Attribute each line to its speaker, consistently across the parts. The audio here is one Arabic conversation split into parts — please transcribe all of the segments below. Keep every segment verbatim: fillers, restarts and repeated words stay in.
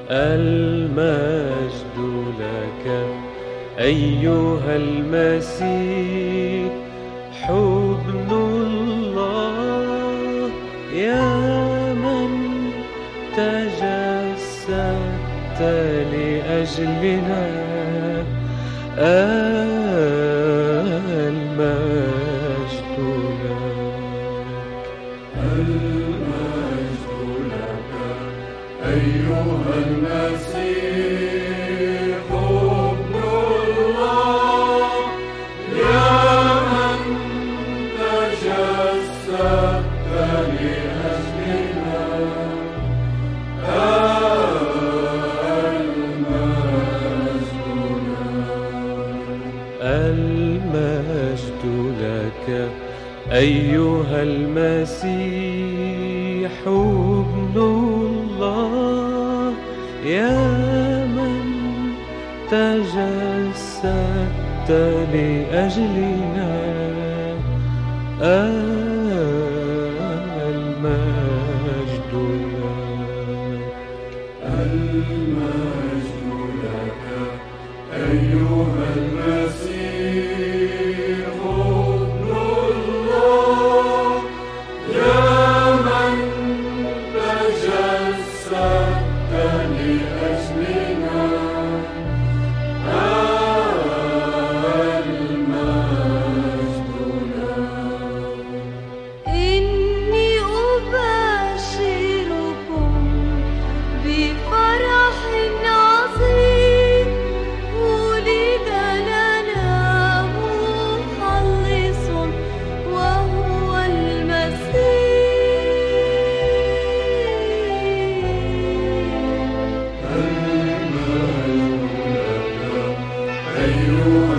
Speaker 1: المجد لك أيها المسيح ابن الله، يا من تجسدت لأجلنا. المجد لك
Speaker 2: المجد لك أيها المسيح ابن الله، يا من تجسدت لأجلنا.
Speaker 1: المجد لك أيها المسيح ابن الله، يا من تجسدت لأجلنا. المجد لك
Speaker 2: المجد لك أيها المسيح ابن الله، يا من تجسدت لأجلنا. المجد لك.
Speaker 3: إني أبشركم بفرح عظيم، ولد لنا مخلص وهو المسيح.
Speaker 2: أيها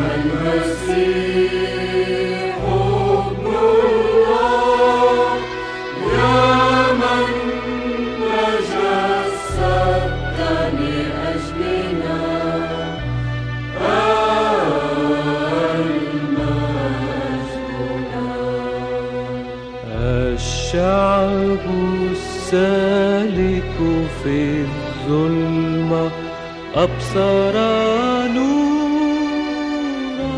Speaker 2: المسيح ابن الله، يا من تجسدت لأجلنا. المجد لك.
Speaker 1: الشعب السالك في الظلمة أبصر نورا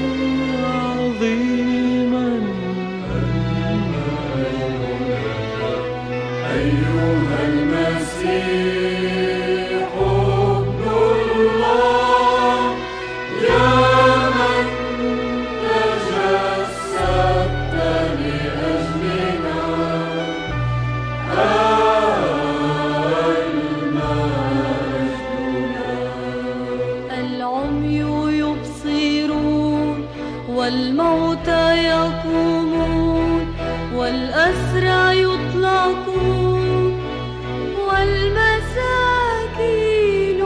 Speaker 1: عظيما.
Speaker 2: أيها المسيح ابن الله، يا من تجسدت لأجلنا.
Speaker 3: العمي يبصرون، والموتى يقومون، والأسرى يطلقون، والمساكين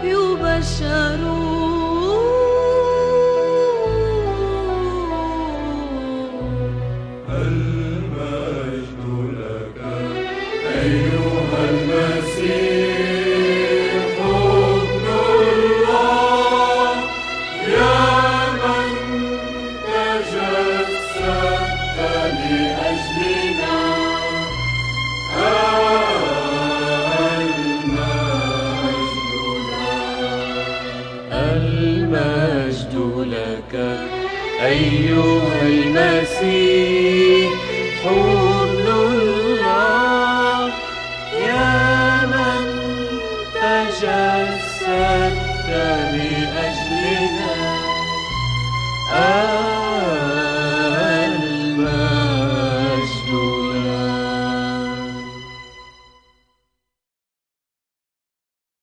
Speaker 3: يبشرون.
Speaker 2: المجد لك أيها المسيح ابن الله، يا من تجسدت لأجلنا.
Speaker 1: المجد لك أيها المسيح ابن الله، يا من تجسدت